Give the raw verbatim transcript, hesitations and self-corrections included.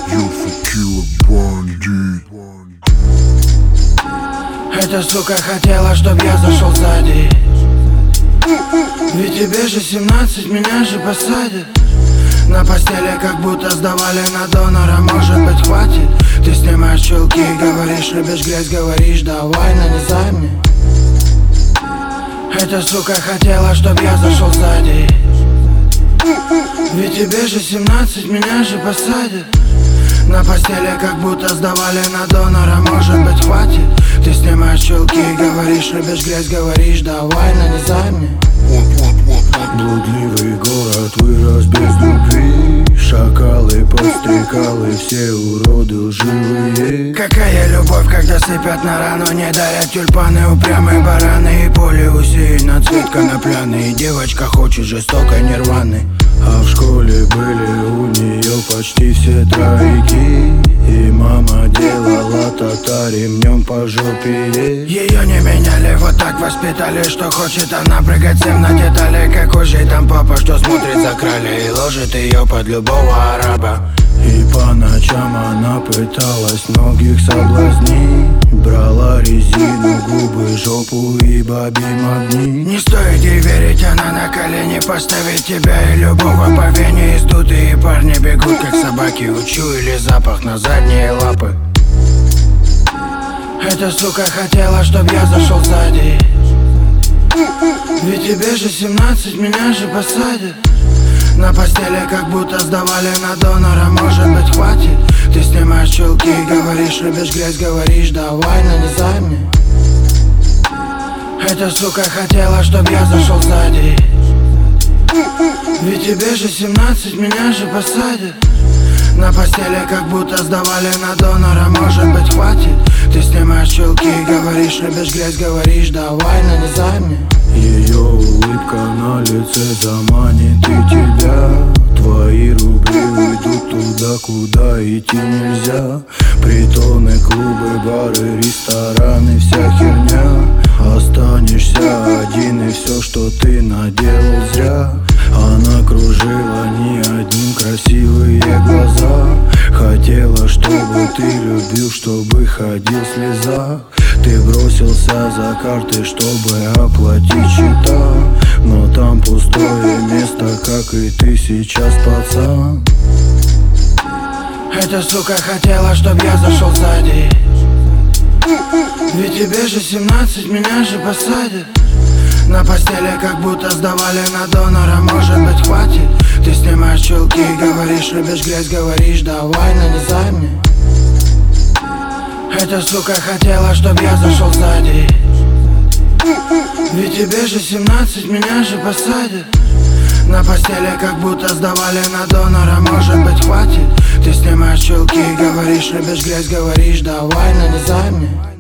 Эта сука хотела, чтоб я зашел сзади. Ведь тебе же семнадцать, меня же посадят. На постели как будто сдавали на донора. Может быть хватит? Ты снимаешь чулки, говоришь, любишь грязь, говоришь, давай нанизай мне. Эта сука хотела, чтоб я зашел сзади. Ведь тебе же семнадцать, меня же посадят. На постели как будто сдавали на донора. Может быть хватит? Ты снимаешь чулки, говоришь, любишь грязь, говоришь, давай нанизай мне. Блудливый город вырос без любви. Шакалы, подстрекалы, все уроды лживые. Какая любовь, когда сыпят на рану, не дарят тюльпаны, упрямые бараны. И поле усеяно цвет конопляный. И девочка хочет жестокой нирваны. А в школе были у нее почти все тройки. И мама делала тата ремнем по жопе ей. Ее не меняли, вот так воспитали, что хочет она прыгать всем на детали. Какой же там папа, что смотрит за крали и ложит ее под любого араба. И по ночам она пыталась многих соблазнить. Брала резину, губы, жопу и бабьи магни. Не стоит ей верить, она на колени поставит тебя и любого по вене. Из дуты и парни бегут, как собаки, учуяли запах на задние лапы. Эта сука хотела, чтоб я зашел сзади. Ведь тебе же семнадцать, меня же посадят. На постели как будто сдавали на донора. Может быть хватит? Ты снимаешь чулки, говоришь, любишь грязь, говоришь, давай нанизай мне. Эта сука хотела, чтоб я зашел сзади. Ведь тебе же семнадцать, меня же посадят. На постели как будто сдавали на донора. Может быть хватит? Ты снимаешь чулки, говоришь, любишь грязь, говоришь, давай нанизай мне. Ее улыбка на лице заманит и тебя. Твои рубли уйдут туда, куда идти нельзя. Притоны, клубы, бары, рестораны, вся херня. Останешься один, и все, что ты наделал, зря. Она кружила не одним красивые глаза. Хотела, чтобы ты любил, чтобы ходил в слезах. Ты бросился за карты, чтобы оплатить счета. Но там пустое место, как и ты сейчас, пацан. Эта сука хотела, чтоб я зашел сзади. Ведь тебе же семнадцать, меня же посадят. На постели как будто сдавали на донора. Может быть хватит? Ты снимаешь чулки, говоришь, любишь грязь, говоришь, давай нанизай мне. Эта сука хотела, чтоб я зашел сзади. Ведь тебе же семнадцать, меня же посадят. На постели как будто сдавали на донора. Может быть хватит? Ты снимаешь чулки, говоришь, любишь грязь, говоришь, давай нанизай мне.